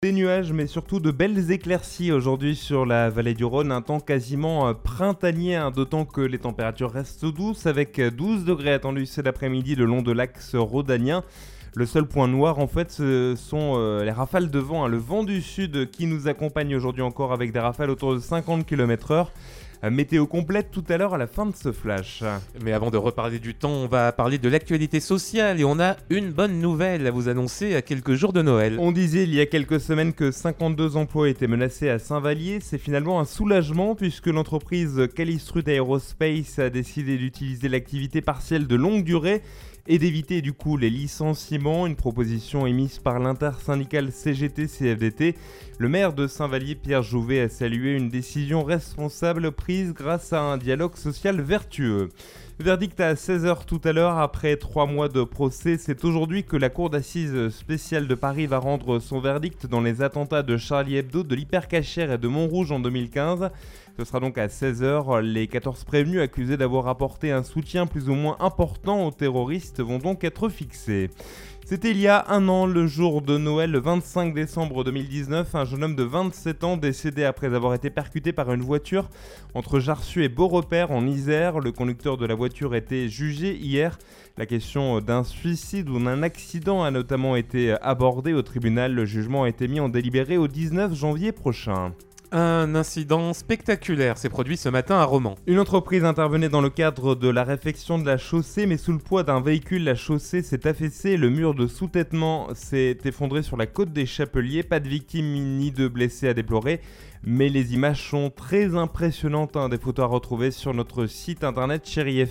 Des nuages, mais surtout de belles éclaircies aujourd'hui sur la vallée du Rhône. Un temps quasiment printanier, d'autant que les températures restent douces, avec 12 degrés attendus cet après-midi le long de l'axe rhodanien. Le seul point noir, en fait, ce sont les rafales de vent, le vent du sud qui nous accompagne aujourd'hui encore avec des rafales autour de 50 km/h. Météo complète tout à l'heure à la fin de ce flash. Mais avant de reparler du temps, on va parler de l'actualité sociale et on a une bonne nouvelle à vous annoncer à quelques jours de Noël. On disait il y a quelques semaines que 52 emplois étaient menacés à Saint-Vallier. C'est finalement un soulagement puisque l'entreprise Callistrut Aerospace a décidé d'utiliser l'activité partielle de longue durée et d'éviter du coup les licenciements, une proposition émise par l'intersyndicale CGT-CFDT. Le maire de Saint-Vallier, Pierre Jouvet, a salué une décision responsable prise grâce à un dialogue social vertueux. Verdict à 16h tout à l'heure, après 3 mois de procès. C'est aujourd'hui que la cour d'assises spéciale de Paris va rendre son verdict dans les attentats de Charlie Hebdo, de l'Hypercacher et de Montrouge en 2015. Ce sera donc à 16h. Les 14 prévenus accusés d'avoir apporté un soutien plus ou moins important aux terroristes vont donc être fixés. C'était il y a un an, le jour de Noël, le 25 décembre 2019, un jeune homme de 27 ans décédé après avoir été percuté par une voiture entre Jarcieux et Beaurepaire en Isère. Le conducteur de la voiture était jugé hier. La question d'un suicide ou d'un accident a notamment été abordée au tribunal. Le jugement a été mis en délibéré au 19 janvier prochain. Un incident spectaculaire s'est produit ce matin à Romans. Une entreprise intervenait dans le cadre de la réfection de la chaussée, mais sous le poids d'un véhicule, la chaussée s'est affaissée. Le mur de sous-têtement s'est effondré sur la côte des Chapeliers. Pas de victimes ni de blessés à déplorer. Mais les images sont très impressionnantes, des photos à retrouver sur notre site internet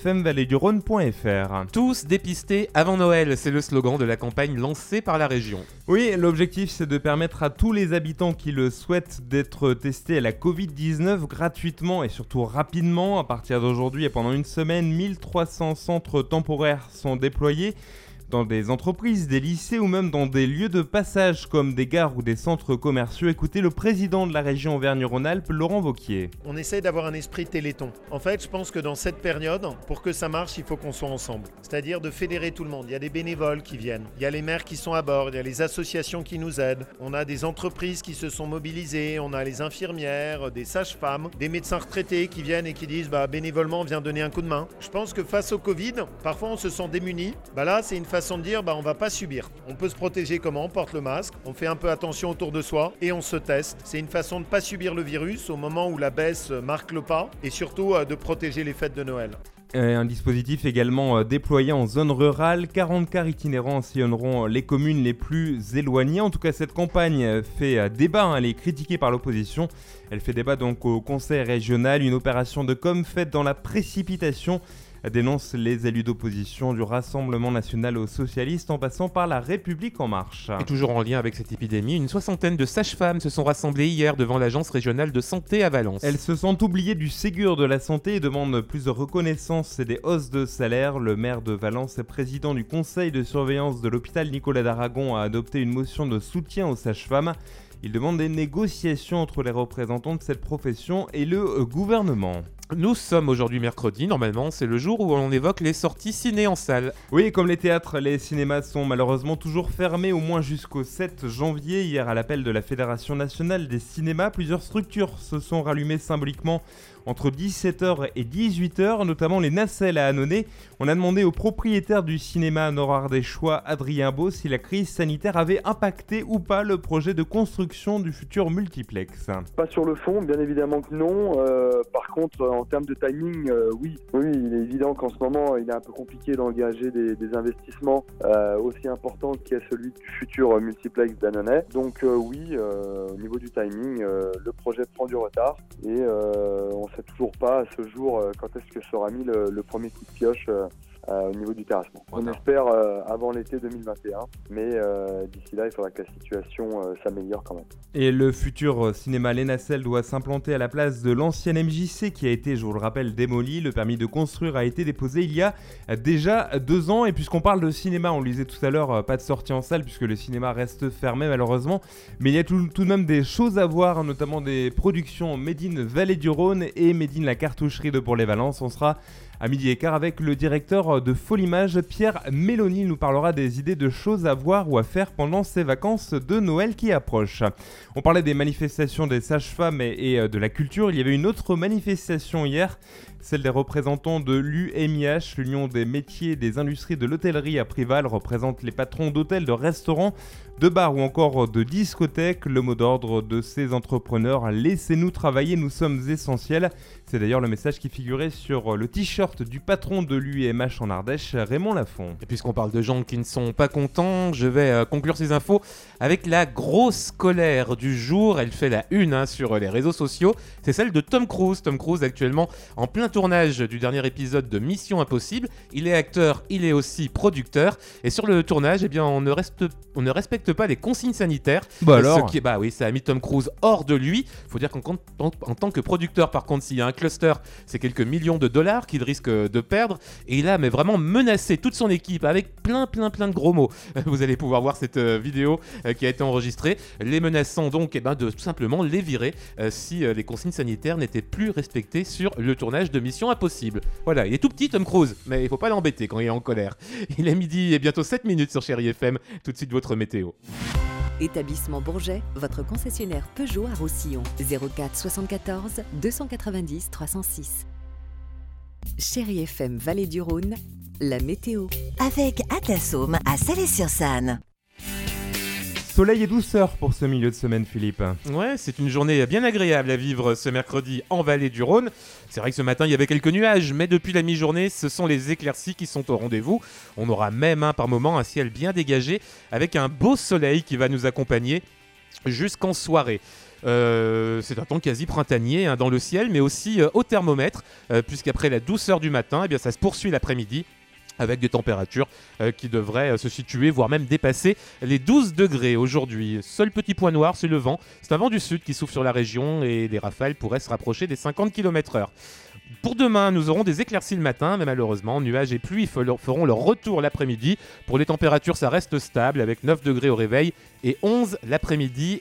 chérifmvalleedurone.fr. Tous dépistés avant Noël, c'est le slogan de la campagne lancée par la région. Oui, l'objectif c'est de permettre à tous les habitants qui le souhaitent d'être testés à la Covid-19 gratuitement et surtout rapidement. À partir d'aujourd'hui et pendant une semaine, 1300 centres temporaires sont déployés dans des entreprises, des lycées ou même dans des lieux de passage comme des gares ou des centres commerciaux. Écoutez le président de la région Auvergne-Rhône-Alpes, Laurent Wauquiez. On essaye d'avoir un esprit téléthon. En fait, je pense que dans cette période, pour que ça marche, il faut qu'on soit ensemble. C'est-à-dire de fédérer tout le monde. Il y a des bénévoles qui viennent, il y a les maires qui sont à bord, il y a les associations qui nous aident, on a des entreprises qui se sont mobilisées, on a les infirmières, des sages-femmes, des médecins retraités qui viennent et qui disent bénévolement on vient donner un coup de main. Je pense que face au Covid, parfois on se sent démuni. Là, c'est une façon de dire on va pas subir. On peut se protéger comment? On porte le masque, on fait un peu attention autour de soi et on se teste. C'est une façon de pas subir le virus au moment où la baisse marque le pas et surtout de protéger les fêtes de Noël. Un dispositif également déployé en zone rurale. 40 cars itinérants sillonneront les communes les plus éloignées. En tout cas, cette campagne fait débat, elle est critiquée par l'opposition. Elle fait débat donc au conseil régional. Une opération de com faite dans la précipitation, dénoncent les élus d'opposition du Rassemblement national aux socialistes en passant par la République en marche. Et toujours en lien avec cette épidémie, une soixantaine de sages-femmes se sont rassemblées hier devant l'agence régionale de santé à Valence. Elles se sentent oubliées du Ségur de la santé et demandent plus de reconnaissance et des hausses de salaire. Le maire de Valence et président du conseil de surveillance de l'hôpital Nicolas d'Aragon a adopté une motion de soutien aux sages-femmes. Il demande des négociations entre les représentants de cette profession et le gouvernement. Nous sommes aujourd'hui mercredi, normalement c'est le jour où on évoque les sorties ciné en salle. Oui, comme les théâtres, les cinémas sont malheureusement toujours fermés au moins jusqu'au 7 janvier. Hier, à l'appel de la Fédération nationale des cinémas, plusieurs structures se sont rallumées symboliquement entre 17h et 18h, notamment les nacelles à Annonay. On a demandé au propriétaire du cinéma nord-ardéchois, Adrien Beau, si la crise sanitaire avait impacté ou pas le projet de construction du futur multiplex. Pas sur le fond, bien évidemment que non. Par contre, en termes de timing, oui. Oui, il est évident qu'en ce moment, il est un peu compliqué d'engager des investissements aussi importants qu'est celui du futur multiplex d'Annonay. Donc oui, au niveau du timing, le projet prend du retard et on ne sait toujours pas à ce jour quand est-ce que sera mis le premier coup de pioche au niveau du terrassement. On espère avant l'été 2021, mais d'ici là, il faudra que la situation s'améliore quand même. Et le futur cinéma Les Nacelles doit s'implanter à la place de l'ancienne MJC qui a été, je vous le rappelle, démolie. Le permis de construire a été déposé il y a déjà 2 ans. Et puisqu'on parle de cinéma, on le disait tout à l'heure, pas de sortie en salle puisque le cinéma reste fermé malheureusement. Mais il y a tout de même des choses à voir, notamment des productions Made in Vallée du Rhône et Made in la Cartoucherie de Pour-les-Valences. On sera À 12h15 avec le directeur de Folimage, Pierre Méloni, nous parlera des idées de choses à voir ou à faire pendant ces vacances de Noël qui approchent. On parlait des manifestations des sages-femmes et de la culture. Il y avait une autre manifestation hier, celle des représentants de l'UMIH, l'Union des métiers et des industries de l'hôtellerie à Prival, représente les patrons d'hôtels, de restaurants, de bars ou encore de discothèques. Le mot d'ordre de ces entrepreneurs: laissez-nous travailler, nous sommes essentiels. C'est d'ailleurs le message qui figurait sur le t-shirt du patron de l'UMH en Ardèche, Raymond Lafont. Et puisqu'on parle de gens qui ne sont pas contents, je vais conclure ces infos avec la grosse colère du jour. Elle fait la une sur les réseaux sociaux. C'est celle de Tom Cruise. Tom Cruise actuellement en plein tournage du dernier épisode de Mission Impossible. Il est acteur, il est aussi producteur. Et sur le tournage, on ne respecte pas les consignes sanitaires. Alors oui, ça a mis Tom Cruise hors de lui. Il faut dire qu'en tant que producteur, par contre, s'il y a un cluster, c'est quelques millions de dollars qu'il risque de perdre. Et il a vraiment menacé toute son équipe avec plein de gros mots. Vous allez pouvoir voir cette vidéo qui a été enregistrée, les menaçant donc de tout simplement les virer si les consignes sanitaires n'étaient plus respectées sur le tournage de Mission Impossible. Voilà, il est tout petit Tom Cruise, mais il faut pas l'embêter quand il est en colère. Il est midi et bientôt 7 minutes sur Chérie FM. Tout de suite votre météo. Établissement Bourget, votre concessionnaire Peugeot à Roussillon. 04 74 290 306. Chérie FM Vallée du Rhône, la météo. Avec Atlasome à Salé-sur-Sanne. Soleil et douceur pour ce milieu de semaine, Philippe. Ouais, c'est une journée bien agréable à vivre ce mercredi en Vallée du Rhône. C'est vrai que ce matin, il y avait quelques nuages, mais depuis la mi-journée, ce sont les éclaircies qui sont au rendez-vous. On aura même par moment un ciel bien dégagé avec un beau soleil qui va nous accompagner jusqu'en soirée. C'est un temps quasi printanier dans le ciel, mais aussi au thermomètre, puisqu'après la douceur du matin, ça se poursuit l'après-midi, avec des températures qui devraient se situer, voire même dépasser les 12 degrés aujourd'hui. Seul petit point noir, c'est le vent. C'est un vent du sud qui souffle sur la région et les rafales pourraient se rapprocher des 50 km/h. Pour demain, nous aurons des éclaircies le matin, mais malheureusement, nuages et pluie feront leur retour l'après-midi. Pour les températures, ça reste stable, avec 9 degrés au réveil et 11 l'après-midi